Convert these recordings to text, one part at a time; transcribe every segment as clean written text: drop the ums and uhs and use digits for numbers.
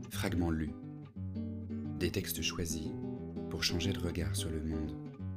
Fragments lus. Des textes choisis pour changer de regard sur le monde.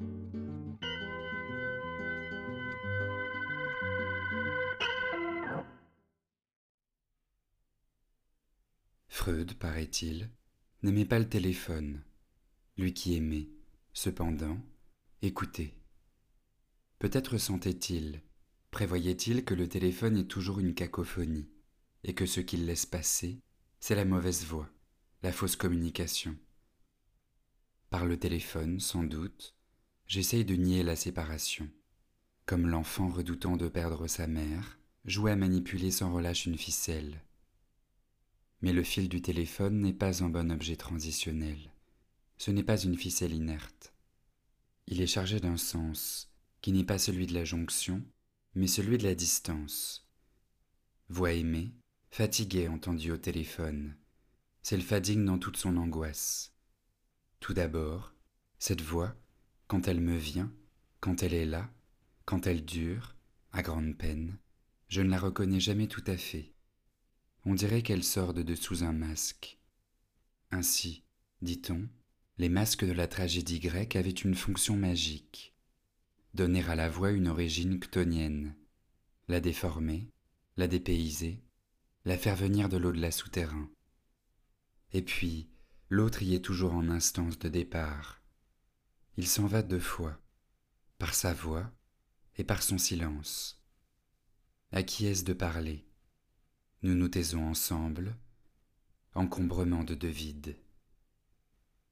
Freud, paraît-il, n'aimait pas le téléphone, lui qui aimait, cependant, écouter. Peut-être sentait-il, prévoyait-il que le téléphone est toujours une cacophonie, et que ce qu'il laisse passer, c'est la mauvaise voix, la fausse communication. Par le téléphone, sans doute, j'essaye de nier la séparation. Comme l'enfant redoutant de perdre sa mère, jouait à manipuler sans relâche une ficelle. Mais le fil du téléphone n'est pas un bon objet transitionnel. Ce n'est pas une ficelle inerte. Il est chargé d'un sens qui n'est pas celui de la jonction, mais celui de la distance. Voix aimée, fatiguée entendue au téléphone. C'est le fadigue dans toute son angoisse. Tout d'abord, cette voix, quand elle me vient, quand elle est là, quand elle dure, à grande peine, je ne la reconnais jamais tout à fait. On dirait qu'elle sort de dessous un masque. Ainsi, dit-on, les masques de la tragédie grecque avaient une fonction magique. Donner à la voix une origine chtonienne, la déformer, la dépayser, la faire venir de l'au-delà souterrain. Et puis, l'autre y est toujours en instance de départ. Il s'en va deux fois, par sa voix et par son silence. À qui est-ce de parler ? Nous nous taisons ensemble, encombrement de deux vides.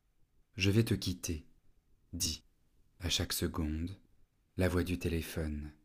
Je vais te quitter, dit, à chaque seconde, la voix du téléphone.